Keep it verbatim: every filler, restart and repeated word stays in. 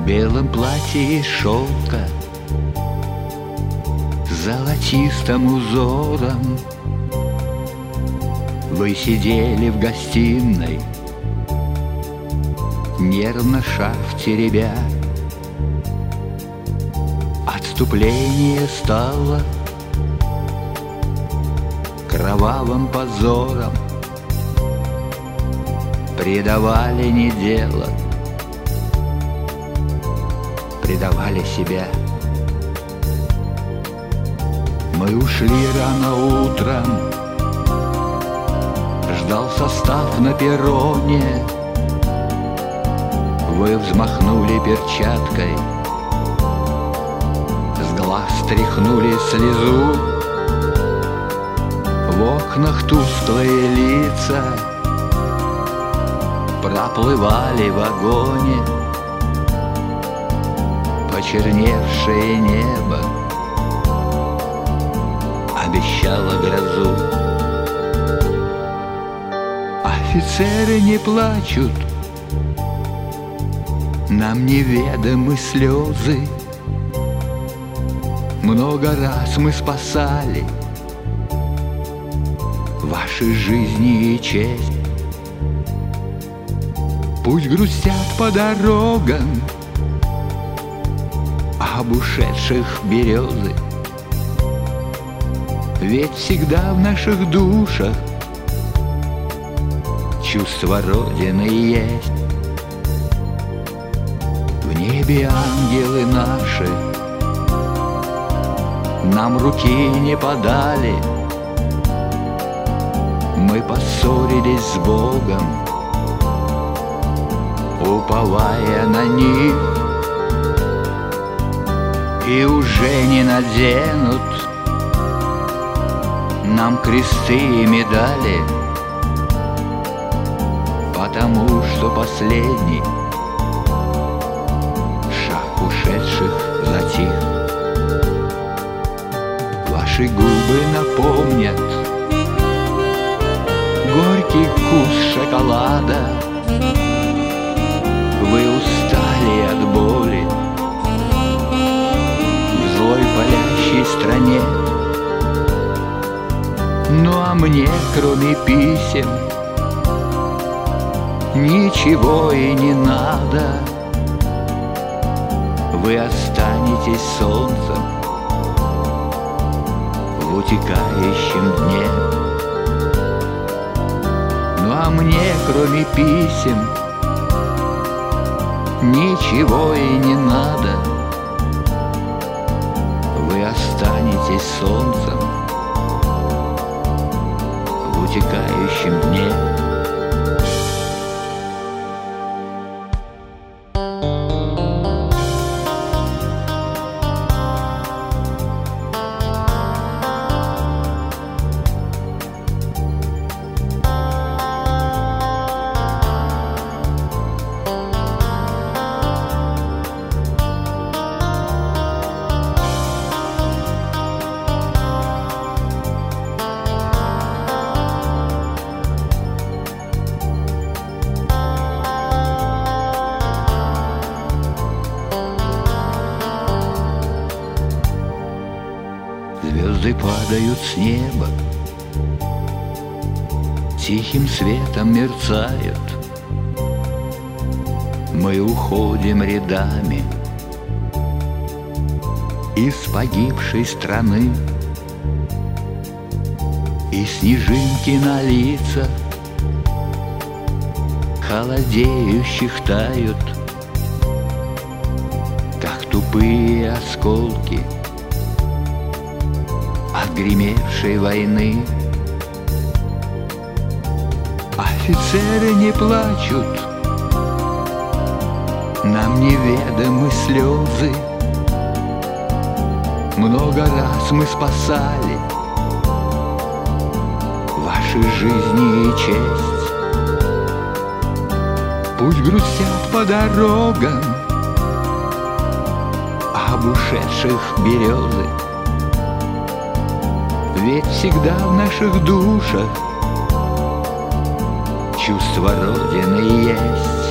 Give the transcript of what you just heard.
белом платье из шелка, золотистым узором. Вы сидели в гостиной, нервно шарф теребя. Отступление стало кровавым позором. Предавали не дело, предавали себя. Мы ушли рано утром, ждал состав на перроне. Вы взмахнули перчаткой, с глаз стряхнули слезу. В окнах тусклые лица проплывали в вагоне. Почерневшее небо обещало грозу. Офицеры не плачут, нам неведомы слезы. Много раз мы спасали ваши жизни и честь. Пусть грустят по дорогам об ушедших березы, ведь всегда в наших душах чувство Родины есть. В небе ангелы наши нам руки не подали. Мы поссорились с Богом, уповая на них, и уже не наденут нам кресты и медали, потому что последний шаг ушедших затих. Ваши губы напомнят горький вкус шоколада. Вы устали от боли в злой палящей стране. Ну а мне, кроме писем, ничего и не надо. Вы останетесь солнцем в утекающем дне. Ну а мне, кроме писем, ничего и не надо. Вы останетесь солнцем в утекающем дне. Звезды падают с неба, тихим светом мерцают. Мы уходим рядами из погибшей страны, и снежинки на лицах холодеющих тают, как тупые осколки отгремевшей войны. Офицеры не плачут, нам неведомы слезы. Много раз мы спасали ваши жизни и честь. Пусть грустят по дорогам об ушедших березы, ведь всегда в наших душах чувство Родины есть.